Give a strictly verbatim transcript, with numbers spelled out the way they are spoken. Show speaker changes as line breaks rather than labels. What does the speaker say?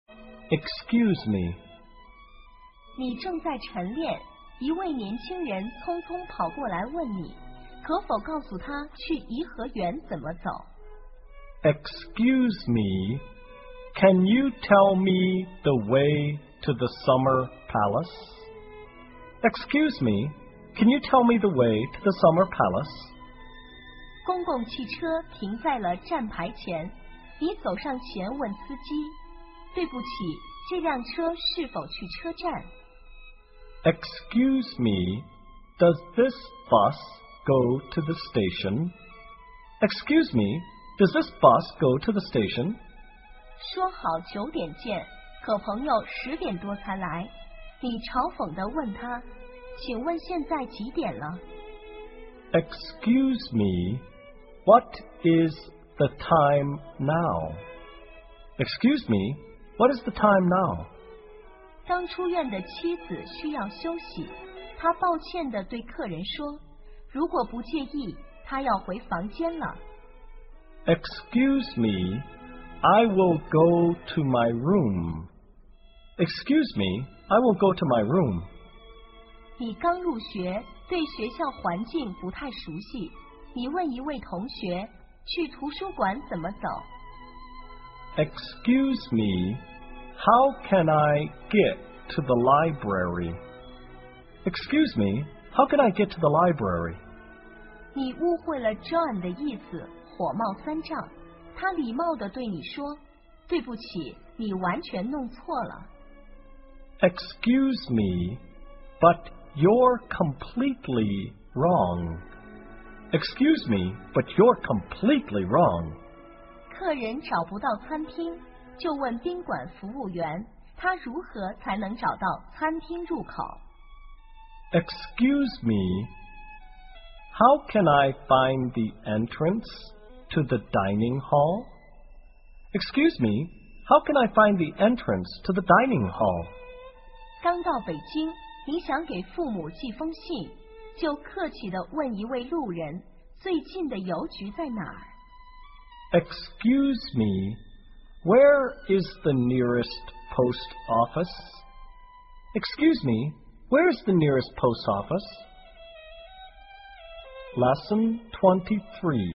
Excuse me.
你正在晨练，一位年轻人匆匆跑过来问你，可否告诉他去颐和园怎么走？
Excuse me, can you tell me the way to the Summer Palace? Excuse me, can you tell me the way to the Summer Palace?
公共汽车停在了站牌前，你走上前问司机，对不起，这辆车是否去车站？
Excuse me, does this bus go to the station? Excuse me, does this bus go to the station?
说好九点见，可朋友十点多才来，你嘲讽地问他，请问现在几点了？
Excuse me, what is the time now? Excuse me, what is the time now?
刚出院的妻子需要休息，他抱歉地对客人说，如果不介意，他要回房间了。
Excuse me, I will go to my room. Excuse me, I will go to my room.
你刚入学，对学校环境不太熟悉，你问一位同学，去图书馆怎么走？
Excuse me, how can I get to the library? Excuse me, how can I get to the library?
你误会了 John 的意思，火冒三丈。他礼貌地对你说，对不起，你完全弄错了。
Excuse me, but you're completely wrong. Excuse me, but you're completely wrong.
客人找不到餐厅，就问宾馆服务员，他如何才能找到餐厅入口？
Excuse me, how can I find the entrance to the dining hall? Excuse me, how can I find the entrance to the dining hall?
刚到北京，你想给父母寄封信，就客气地问一位路人，最近的邮局在哪儿？
Excuse me, where is the nearest post office? Excuse me, where is the nearest post office? Lesson twenty-three.